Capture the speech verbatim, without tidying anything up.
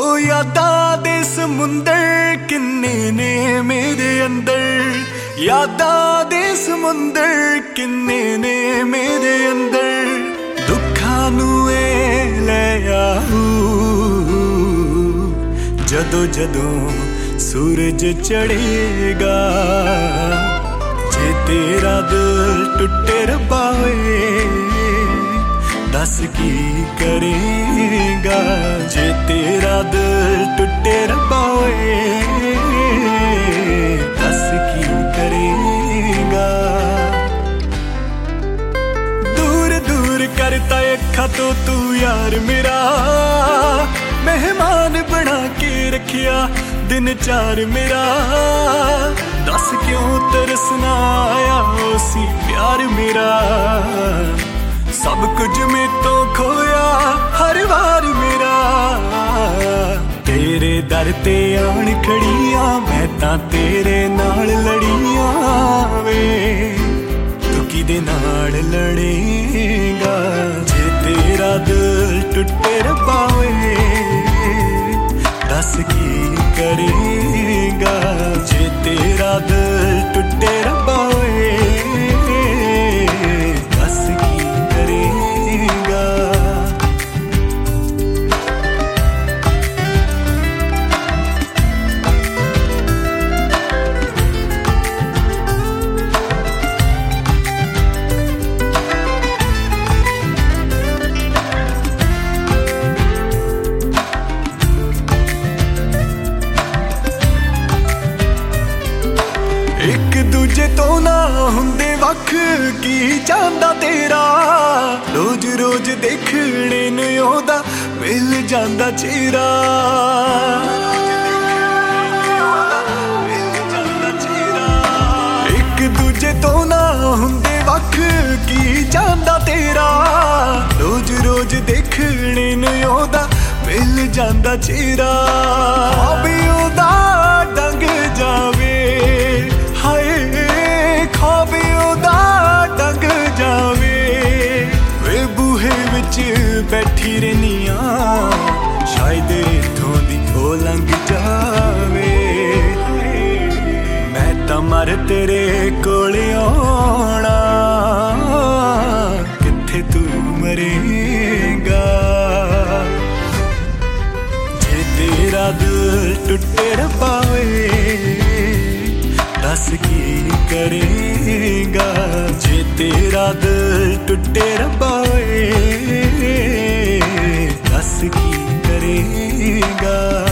यादां दे समुंदर किन्ने ने मेरे अंदर, यादां दे समुंदर किन्ने ने मेरे अंदर। दुखां नू ए लै आऊ जदों जदों सूरज चढ़ेगा, जे तेरा दिल टुटे रब्बा वे दस की करेगा, जे तेरा दिल टुटे रब्बा वे दस की करेगा। दूर दूर करता अखा तो तू यार मेरा, मेहमान बना के रखिया दिन चार मेरा। दस क्यों तरसना आया उसी प्यार मेरा, सब कुछ में तो खोया हर बार मेरा। तेरे दर ते आन खड़िया मैं तां तेरे नाल लड़िया वे, तू किदे नाल लड़ेगा। जे तेरा दिल टुटे रब्बा वे दस की करेगा, जे तेरा दिल टुटे रब्बा वे दस की करेगा। एक दूजे तो ना हुंदे वख की चांदा तेरा, रोज रोज देखने नूं ओदा मिल जांदा चेहरा। एक दूजे तो ना हुंदे वख की चांदा तेरा, रोज रोज देखने नूं ओदा मिल जांदा चेहरा। अभी ओदा डंग जावे खाबे ओदा डंग जावे, वे बूहे विच बैठी रहनिया शायद इथों दी ओ लंघ जावे। मैं तां मर तेरे कोल आउणा, कित्थे तू मरेगा। जे तेरा दिल टुटे रब्बा वे दस की करेगा, जे तेरा दिल टुटे रब्बा वे दस की करेगा।